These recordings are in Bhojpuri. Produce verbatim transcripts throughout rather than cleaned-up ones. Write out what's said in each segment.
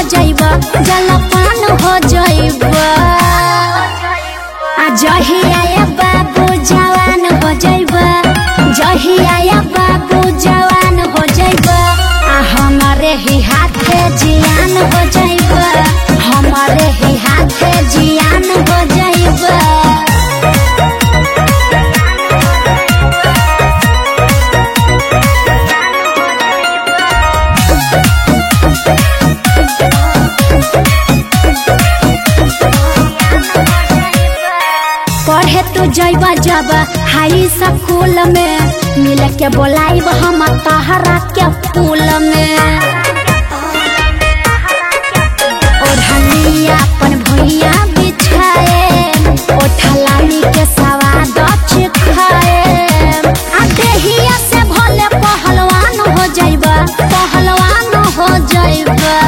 जाइबा जलपान हो जाइबा जही आया बाबू जवान हो जाइबा जही आया बाबू जवान हो जाइबा हमारे ही हाथे जियान हो जाइबा हमारे ही हाथे जियान हो जाइबा पढ़े तू जइबा जब हाई स्कूल में मिल के बोलाइब हम तहरा के पुल में ओढ़नी अपन भैया बिछाए ओठलानी के सवाद चिखाए आ देहिया से भले पहलवान हो जाइबा पहलवान हो जाइबा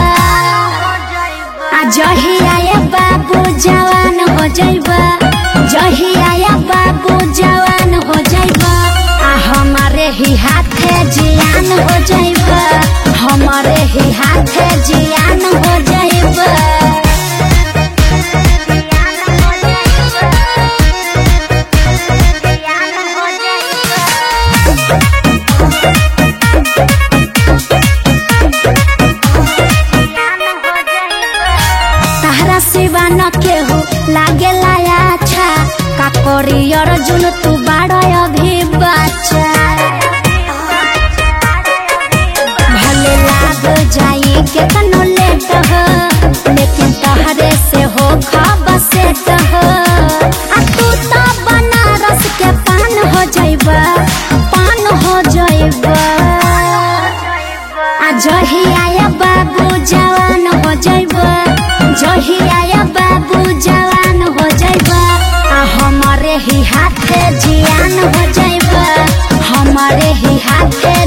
आ जही आए बाबू जवान हो जाइबा जही आया बाबू जवान हो जाइबा हमारे ही हाथे जियान हो जाइबा हमारे ही हाथे जियान हो जाइबा तहरा सिवा न केहू लागे लाया अच्छा का करी अर्जुन तू बाड़ा अभी बच्चा भले लाग जाई केतनो लेट हो लेकिन तहरे से हो खब सेट हो आ तू तो बनारस के पान हो जाइबा पान हो जाइबा आ जही आया बाबू जवान हो जाइबा जही आया बाबू जवान हो जाइबा हमारे ही हाथे जियान हो जाइबा हमारे ही हाथे